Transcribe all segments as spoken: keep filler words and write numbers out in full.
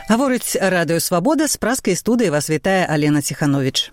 Гаворыць радыё «Свабода», з праскай студыі вас вітае Алена Ціхановіч.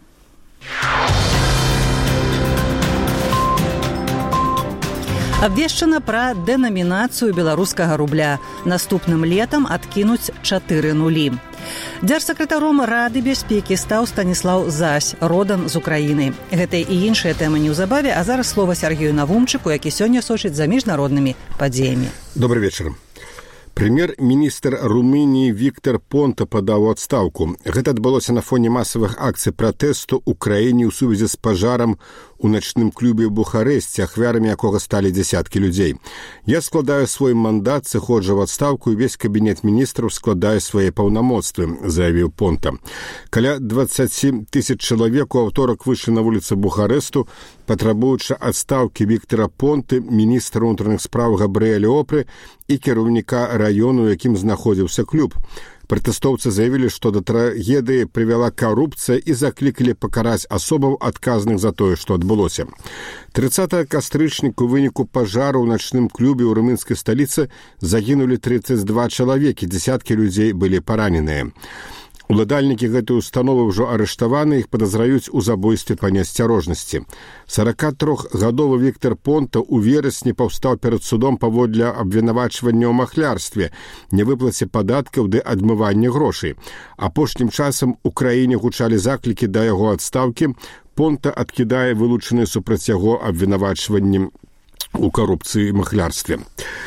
Абвешчана пра дэнамінацыю беларускага рубля. Наступным летам адкінуць чатыры нулі. Дзяржсакратаром Рады бяспекі стаў Станіслаў Зась, родам з Украіны. Гэта і іншыя тэмы неўзабаве, а зараз слова Сергею Навумчыку, які сёння сочыць за міжнароднымі падзеямі. Добрый вечар. Прэм'ер-міністр Румыніі Віктор Понта падаў у адстаўку. Гэта адбылося на фоне масавых акцый пратэсту ў краіне ў сувязі з пажарам у начным клубе ў Бухарэсце, ахвярамі якога сталі дзясяткі людзей. Я складаю свой мандат, сыходжу ў адстаўку, і весь кабінет міністраў складае свае паўнамоцтвы, заявіў Понта. Каля дваццаць тысяч чалавек у аўторак выйшлі на вуліцы Бухарэсту, патрабуючы адстаўкі Віктора Понты, міністра ўнутраных спраў Габрыэля Опры і кіраўніка раёну, у якім знаходзіўся клуб. Пратэстоўцы заявілі, што да трагедыі прывяла карупцыя і заклікалі пакараць асобаў, адказных за тое, што адбылося. трыццатага кастрычніка у выніку пажару ў начным клубе ў румынскай сталіцы загінулі трыццаць два чалавекі, дзесяткі людзей былі параненыя. Уладальнікі гэтай установы ўжо арыштаваны, іх падазраюць у забойстве па неасцярожнасці. сорокатрохгадовы Віктор Понта ў верасні паўстаў перад судом паводле абвінавачвання ў махлярстве, невыплаце падаткаў ды адмыванне грошай. Апошнім часам у краіне гучалі заклікі да яго адстаўкі. Понта адкідае вылучаныя супраць яго абвінавачванні ў карупцыі і махлярстве.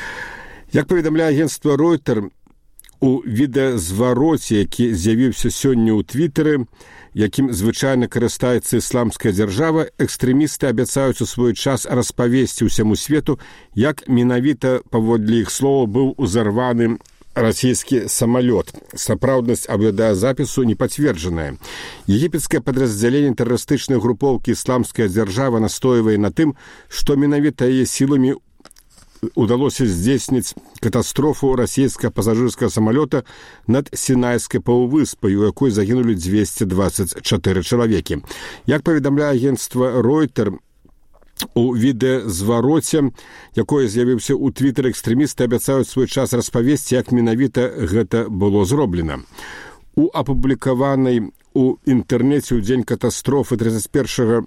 Як паведамляе агенцтва Reuters, у відэазвароце, які з'явіўся сёння ў твітары, якім звычайна карыстаецца ісламская дзяржава, экстрэмісты абяцаюць у свой час распавесці ўсяму свету, як менавіта, паводле іх слова, быў узарваны расійскі самалёт. Сапраўднасць відэазапісу не пацверджаная. Егіпецкае падраздзяленне тэрарыстычнай групоўкі «Ісламская дзяржава» настойвае на тым, што менавіта яе сіламі удалося здзейсніць катастрофу расійскага пасажырскага самалёта над Сінайскай паўвыспай, у якой загінулі дзвесце дваццаць чатыры чалавекі. Як паведамляе агенцтва Reuters, у відэазвароце, якое з'явіўся ў твітары, экстрэмісты абяцаюць свой час распавесці, як менавіта гэта было зроблена. У апублікаванай у інтэрнэце ў дзень катастрофы трыццаць першага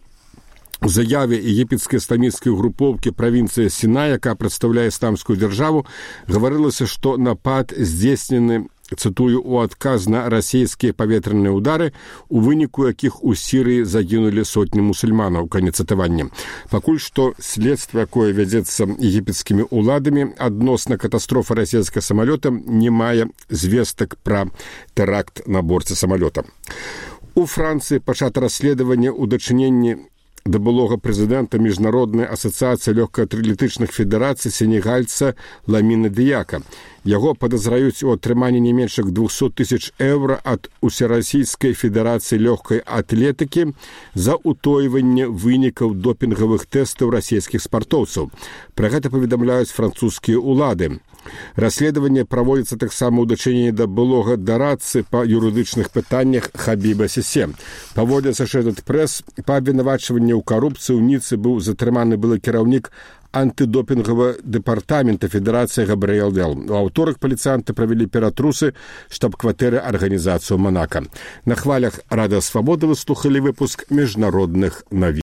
у заяве егіпецкай ісламісцкай групоўкі правінцыі Сінай, якая прадстаўляе ісламскую дзяржаву, гаварылася, што напад здзейснены, цытую, у адказ на расійскія паветраныя ўдары, у выніку якіх у Сірыі загінулі сотні мусульманаў. Канец цытавання. Пакуль што следства, якое вядзецца егіпецкімі ўладамі адносна катастрофы расійскага самалёта, не мае звестак пра тэракт на борце самалёта. У Францыі пачата расследаванне ў дачыненні да былога прэзідэнта міжнароднай асацыяцыі лёгкаатлетычных федэрацый сенегальца Ламіна Дыяка. Яго падазраюць у атрыманні не менш як двухсот тысяч еўра ад Усерасійскай федэрацыі лёгкай атлетыкі за ўтойванне вынікаў допінгавых тэстаў расійскіх спартоўцаў. Пра гэта паведамляюць французскія ўлады. Расследаванне праводзіцца таксама ў дачыненні да былога дарадцы па юрыдычных пытаннях Хабіба Сісе. Паводле Associated Press, па абвінавачванні ў карупцыі ў Ніцы быў затрыманы былы кіраўнік антыдопінгавага дэпартамента Федэрацыі Габрыэл Опры. У аўторак паліцыянты правялі ператрусы штаб-кватэры арганізацыі Монака. На хвалях радыё «Свабода» вы слухалі выпуск міжнародных навін.